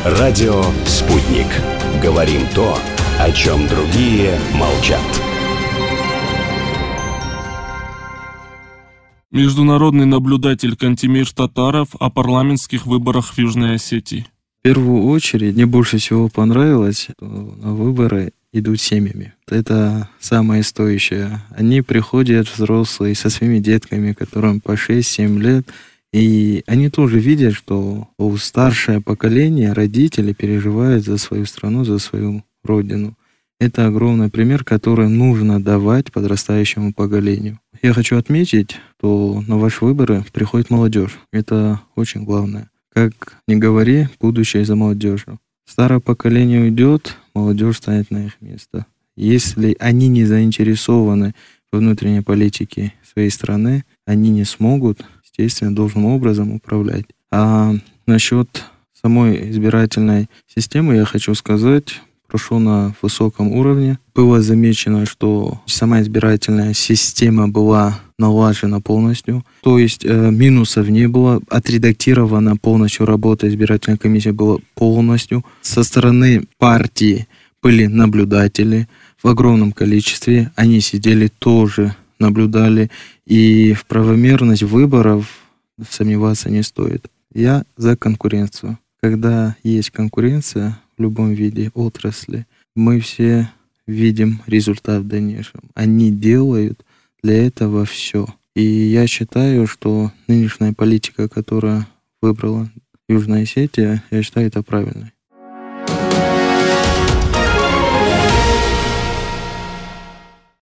Радио «Спутник». Говорим то, о чем другие молчат. Международный наблюдатель Кантемир Татаров о парламентских выборах в Южной Осетии. В первую очередь, мне больше всего понравилось, что на выборы идут семьями. Это самое стоящее. Они приходят взрослые со своими детками, которым по 6-7 лет, и они тоже видят, что старшее поколение, родители переживают за свою страну, за свою родину. Это огромный пример, который нужно давать подрастающему поколению. Я хочу отметить, что на ваши выборы приходит молодежь. Это очень главное. Как ни говори, будущее за молодежью. Старое поколение уйдет, молодежь станет на их место. Если они не заинтересованы во внутренней политике своей страны, они не смогут, естественно, должным образом управлять. А насчет самой избирательной системы я хочу сказать, прошло на высоком уровне. Было замечено, что сама избирательная система была налажена полностью, то есть минусов не было, отредактирована полностью работа избирательной комиссии была полностью. Со стороны партии были наблюдатели в огромном количестве, они сидели тоже, наблюдали, и в правомерность выборов сомневаться не стоит. Я за конкуренцию. Когда есть конкуренция в любом виде отрасли, мы все видим результат в дальнейшем. Они делают для этого все. И я считаю, что нынешняя политика, которую выбрала Южная Осетия, я считаю это правильной.